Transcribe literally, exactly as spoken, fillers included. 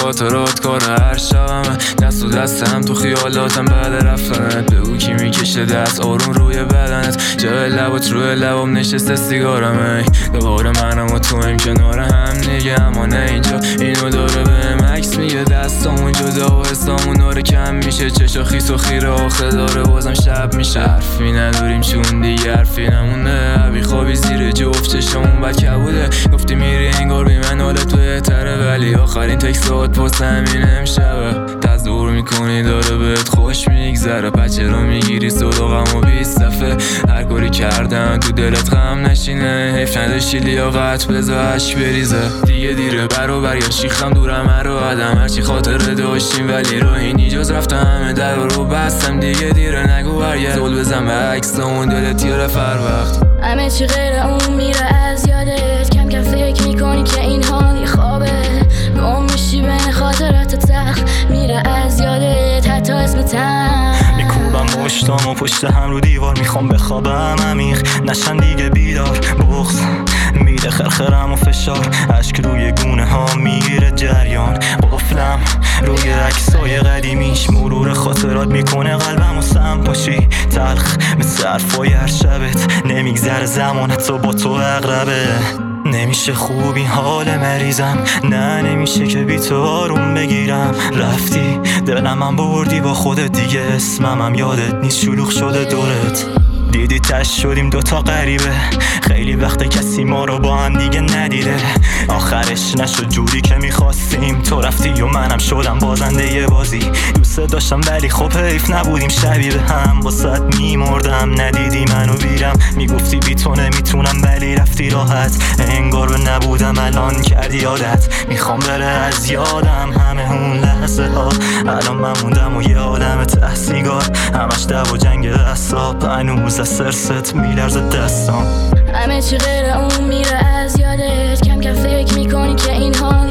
خاطرات کار هر شبمه، دست و دستم تو خیالاتم بعد رفتنت. بگو کی میکشه دست آروم روی بدنت، جای لبات روی لبام نشسته سیگارمه. دوباره منم و تو هم کنار هم دیگه، اما نه اینجا اینو داره بهم عکس میگه. دستامون جدا و حسامون داره کم میشه، چشا خیس و خیره آخه داره بازم شب میشه. حرفی نداریم چون دیگه حرفی نمونه، عبی خوابی زیر جفت چشمون بد کبوده. گفتی میری انگار بی من حالت بهتره، ولی آخرین تکسات پاس همین امشبه. تزدور میکنی داره بهت خوش میگذره، بچه رو میگیری صداقم و بیست دفعه. هر کاری کردن تو دلت غم نشینه، حیف نداشتی لیاقت بذار عشق بریزه. دیگه دیره برو برگرد شیختم دورم هر آدم، هرچی خاطره داشتیم ولی راهی جز رفتم همه در رو بستم. دیگه دیره نگو برگرد زل بزن به عکسامون، دلت یاره فر وقت همه چی غیر اون میره از یادت. کم کم فکر میکنی که این حال یه خوابه، گم میشی بین خاطرات تخت میره از یادت حتی اسمتم. میکوبم مشتام و پشت هم رو دیوار، میخوام بخوابم عمیق نشن دیگه بیدار. بغض میده خرخرم و فشار، اشک روی گونه ها میگیره جریان. قفلم روی عکسای قدیمیش، مرور خاطرات میکنه قلبم و سم پاشی. تلخ مثل حرفای هر شبت، نمیگذره زمان حتی با تو اقربه. نمیشه خوب این حال مریضم، نه نمیشه که بی تو آروم بگیرم. رفتی دلم هم بردی با خودت، دیگه اسمم هم یادت نیست شلوغ شده دورت. دیدی تش شدیم دوتا غریبه، خیلی وقت کسی ما رو با هم دیگه ندیده. آخرش نشد جوری که میخواستیم، تو رفتی و منم شدم بازنده یه بازی. دوست داشتم ولی خب حیف نبودیم شبیه به هم، واسط میمردم ندیدی منو بیرم. میگفتی بی تو نمیتونم ولی رفتی راحت، انگار به نبودم الان کردی عادت. میخوام بره از یادم همه اون لحظه ها، الان من موندم و یه آدم ته سیگار. همش دعوا جنگ دستاب، هنوز از سرست میلرزه دستام. همه چی غیر اون میره از یادت، کم کم فکر میکنی که این حال